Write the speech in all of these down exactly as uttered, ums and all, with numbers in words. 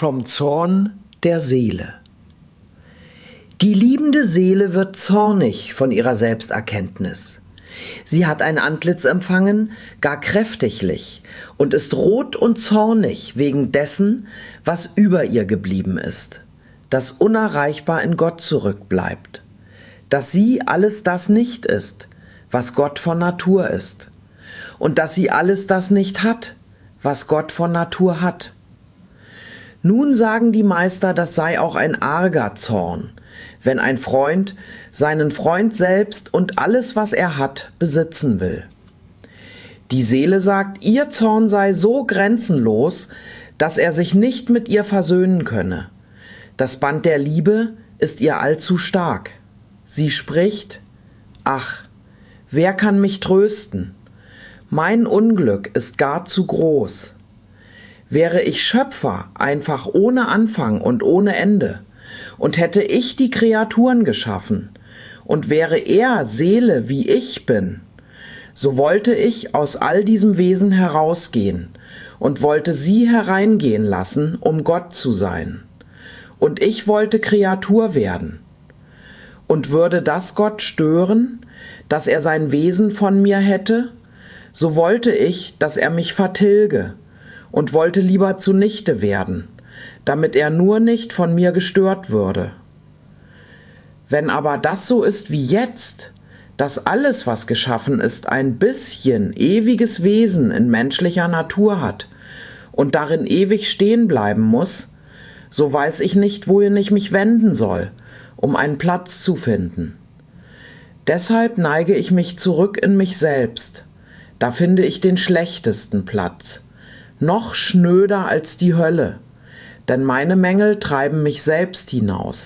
vom Zorn der Seele. Die liebende Seele wird zornig von ihrer Selbsterkenntnis. Sie hat ein Antlitz empfangen, gar kräftiglich, und ist rot und zornig wegen dessen, was über ihr geblieben ist, das unerreichbar in Gott zurückbleibt, dass sie alles das nicht ist, was Gott von Natur ist, und dass sie alles das nicht hat, was Gott von Natur hat. Nun sagen die Meister, das sei auch ein arger Zorn, wenn ein Freund seinen Freund selbst und alles, was er hat, besitzen will. Die Seele sagt, ihr Zorn sei so grenzenlos, dass er sich nicht mit ihr versöhnen könne. Das Band der Liebe ist ihr allzu stark. Sie spricht, ach, wer kann mich trösten? Mein Unglück ist gar zu groß. Wäre ich Schöpfer, einfach ohne Anfang und ohne Ende, und hätte ich die Kreaturen geschaffen, und wäre er Seele, wie ich bin, so wollte ich aus all diesem Wesen herausgehen und wollte sie hereingehen lassen, um Gott zu sein. Und ich wollte Kreatur werden. Und würde das Gott stören, dass er sein Wesen von mir hätte, so wollte ich, dass er mich vertilge, und wollte lieber zunichte werden, damit er nur nicht von mir gestört würde. Wenn aber das so ist wie jetzt, dass alles, was geschaffen ist, ein bisschen ewiges Wesen in menschlicher Natur hat und darin ewig stehen bleiben muss, so weiß ich nicht, wohin ich mich wenden soll, um einen Platz zu finden. Deshalb neige ich mich zurück in mich selbst, da finde ich den schlechtesten Platz, noch schnöder als die Hölle, denn meine Mängel treiben mich selbst hinaus.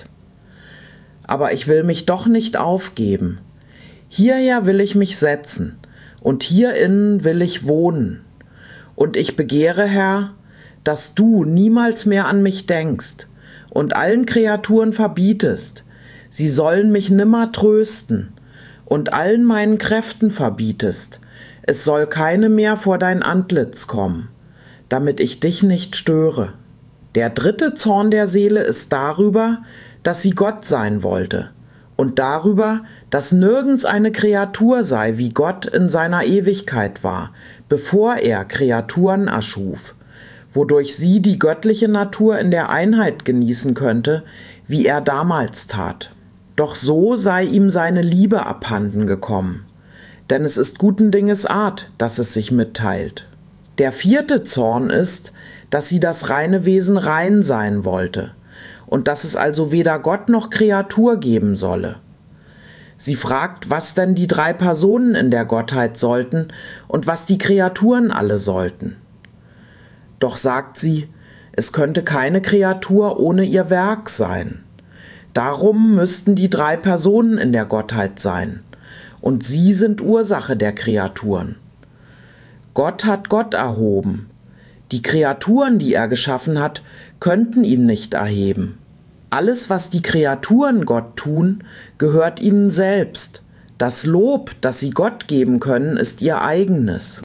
Aber ich will mich doch nicht aufgeben. Hierher will ich mich setzen, und hierinnen will ich wohnen. Und ich begehre, Herr, dass du niemals mehr an mich denkst und allen Kreaturen verbietest, sie sollen mich nimmer trösten, und allen meinen Kräften verbietest, es soll keine mehr vor dein Antlitz kommen, damit ich dich nicht störe. Der dritte Zorn der Seele ist darüber, dass sie Gott sein wollte, und darüber, dass nirgends eine Kreatur sei, wie Gott in seiner Ewigkeit war, bevor er Kreaturen erschuf, wodurch sie die göttliche Natur in der Einheit genießen könnte, wie er damals tat. Doch so sei ihm seine Liebe abhanden gekommen, denn es ist guten Dinges Art, dass es sich mitteilt. Der vierte Zorn ist, dass sie das reine Wesen rein sein wollte und dass es also weder Gott noch Kreatur geben solle. Sie fragt, was denn die drei Personen in der Gottheit sollten und was die Kreaturen alle sollten. Doch sagt sie, es könnte keine Kreatur ohne ihr Werk sein. Darum müssten die drei Personen in der Gottheit sein, und sie sind Ursache der Kreaturen. Gott hat Gott erhoben. Die Kreaturen, die er geschaffen hat, könnten ihn nicht erheben. Alles, was die Kreaturen Gott tun, gehört ihnen selbst. Das Lob, das sie Gott geben können, ist ihr eigenes.